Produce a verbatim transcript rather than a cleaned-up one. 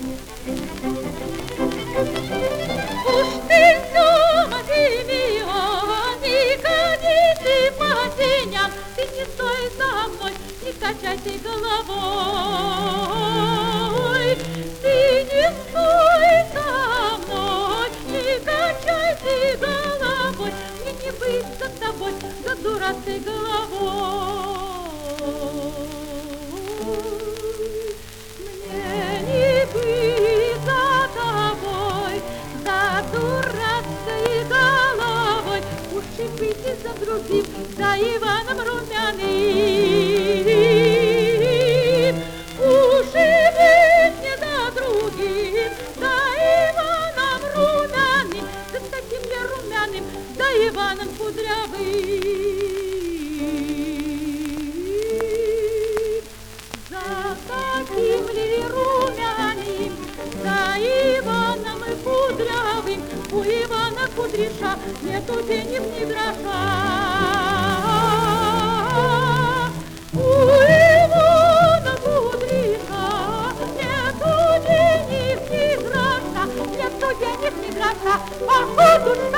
Уж ты дома, ты мила, не гони ты по теням, ты не стой за мной, не качай ты головой. Ты не стой за мной, не качай ты головой, мне не быть за тобой, за дурацкой головой. Мне не быть за тобой, за дурацкой головой, лучше выйти за другим, за Иваном Румяным. Лучше быть не за другим, за Иваном Румяным, за таким ли румяным, за Иваном Кудрявым. За таким ли румяным, за Иваном Кудрявым, у Ивана Кудряша нету денег ни гроша. У Ивана Кудряша нету денег ни гроша, нету денег ни гроша, походу